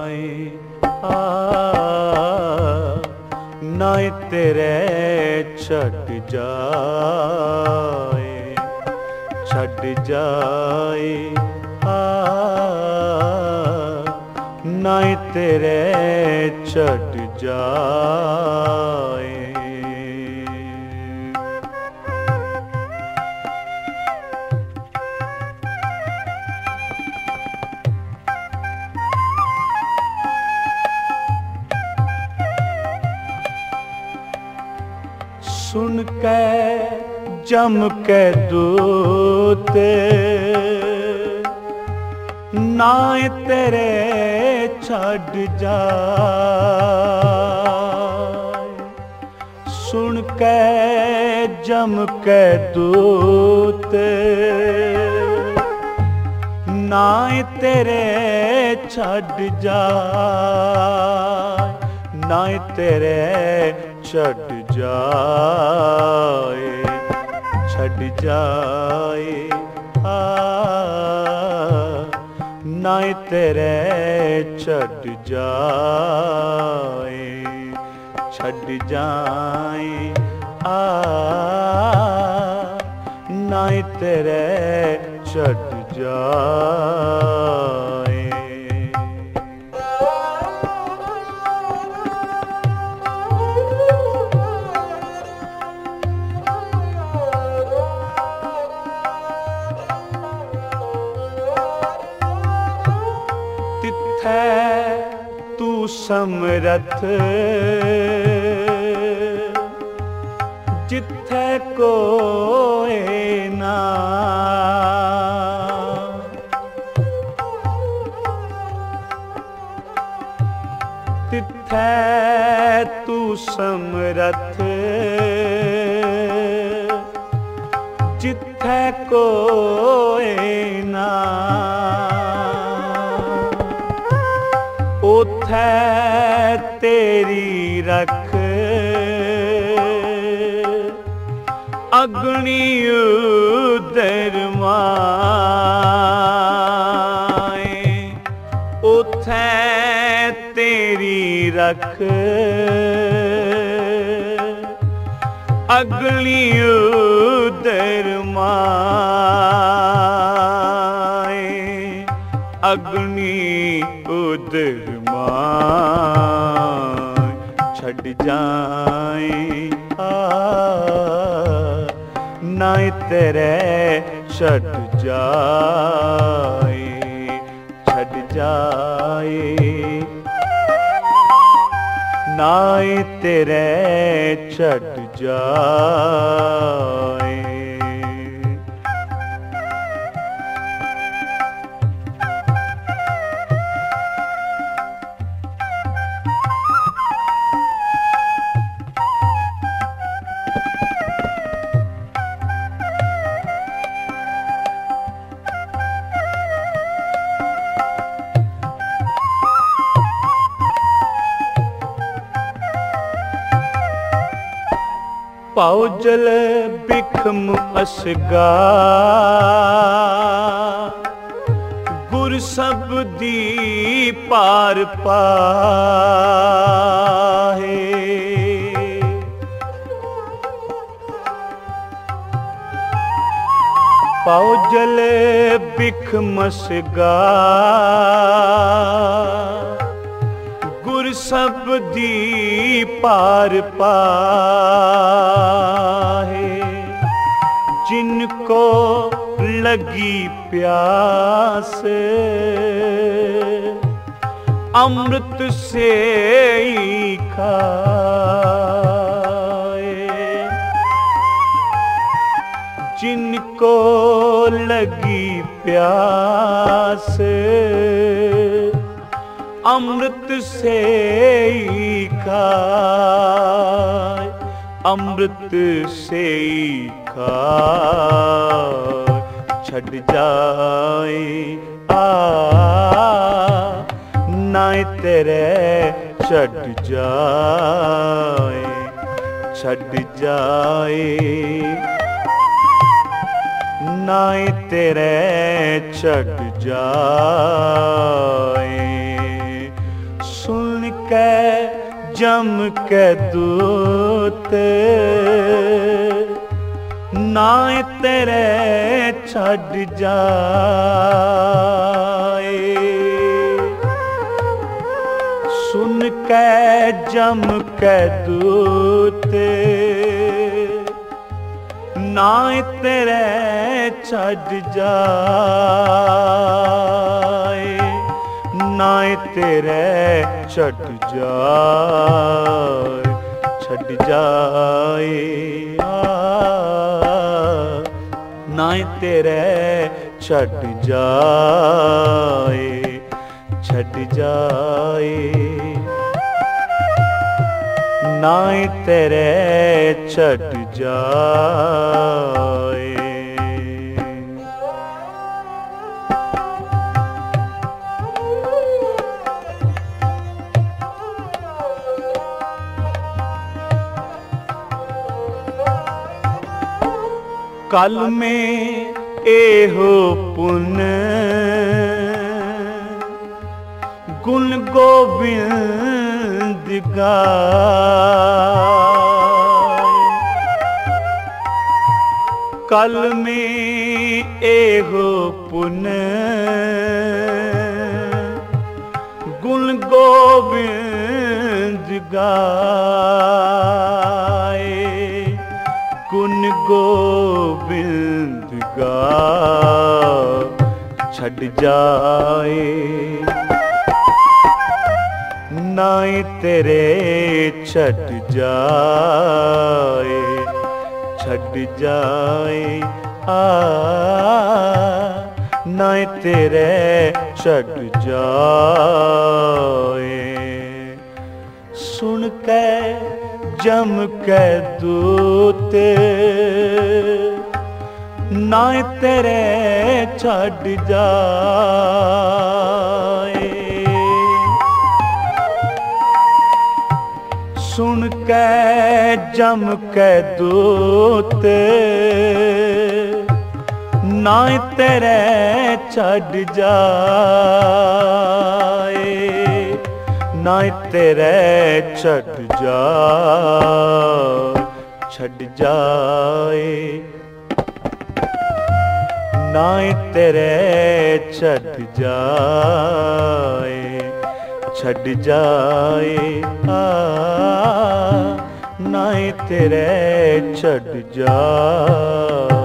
आ नाए तेरे छट जाए आ नाए तेरे छट जाए। सुन के जम के दूते नाए तेरे छड़ जाए। सुन के जम के दूते नाए तेरे छड़ जाए। नाए तेरे छड़ जाए आ नाए तेरे छड़ जाए आ नाए तेरे छड़ जाए। तिथै तू समरथ जिथै कोई ना। तिथै तू समरथ जिथै कोई ना। उथै तेरी रख अग्नि उदर माए। उथै तेरी रख अग्नि उदर माए। अग्नि उदर छड़ जाए आ नाए तेरे छड़ जाए नाए तेरे छड़ जाए। पाओ जल बिखम असगा गुर सबदी पार पाहे। पाओ जल बिखम असगा गुर सबदी पार पाहे। जिनको लगी प्यास अमृत से ही खाए। जिनको लगी प्यास अमृत से ही खाए। अमृत से ही खाए छड़ जाए आ नाए तेरे छड़ जाए नाए तेरे छड़ जाए। के जम के दूत नाए तेरे छड़ जाए। सुन के जम के दूत नाए तेरे छड़ जाए। नाए तेरे छड़ जाए, छड़ जाए। नाए तेरे छड़ जाए, छड़ जाए। नाए तेरे छड़ जाए। कल में एहो पुन गुण गोविंद गाए। कल में एहो पुन गुण गोविंद गाए। गुण गोविंद गा छड़ जाए। नाए तेरे छड़ जाए, छड़ जाए। नाए तेरे छड़ जाए। सुन के जम के दूत नाए तेरे छड़ जाए। सुन के जम के दूत नाए तेरे छड़ जाए। नाए तेरे छड़ जाए, छड़ जाए। नाए तेरे छड़ जाए, छड़ जाए। नाए तेरे छड़ जाए।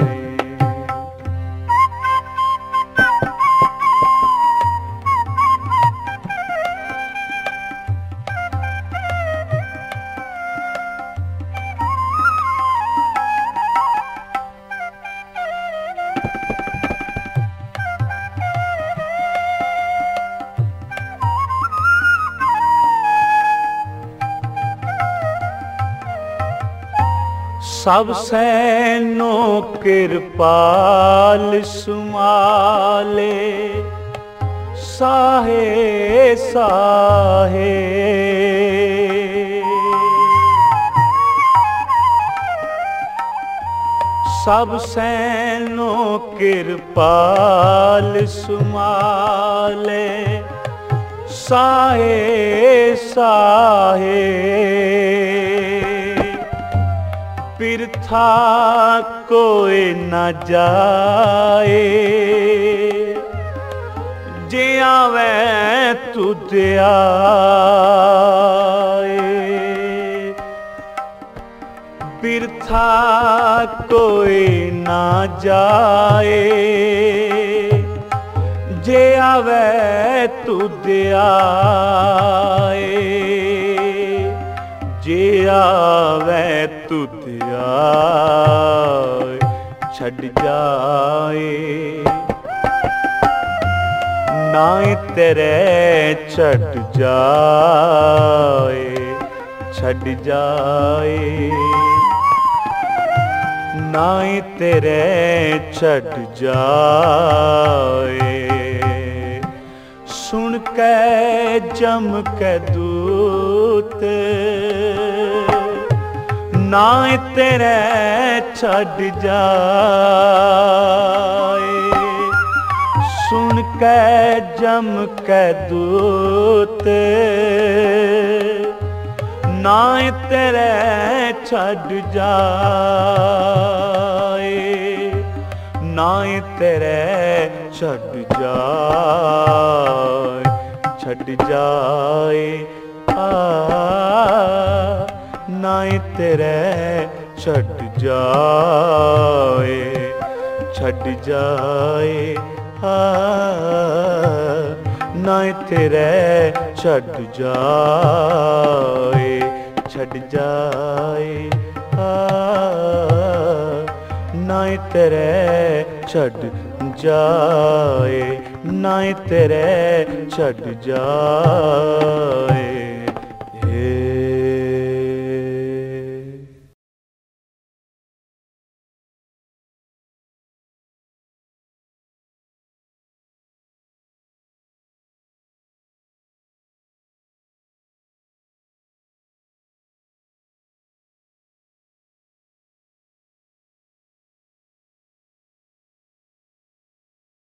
सब सैनो कृपाल सुमाले साहे साहे। सब सैनो कृपाल सुमाले साहे साहे। बिरथा कोई न जाए जे आवे तुध आए। बिरथा कोई न जाए जे आवे तुध आए। जे आवे तुध आए छड़ जाए। नाए तेरे छड़ जाए, छड़ जाए। नाए तेरे छड़ जाए। सुन के जम के दूत नाए तेरे छड़ जाए। सुन के जम के दूत नाए तेरे छड़ जाए, नाए तेरे छड़ जाए, छड़ जाए नाए तेरे छड़ जाए, छड़ जाए नाए तेरे छड़ जाए, छड़ जाए नाए तेरे छड़ जाए, नाए तेरे छड़ जाए।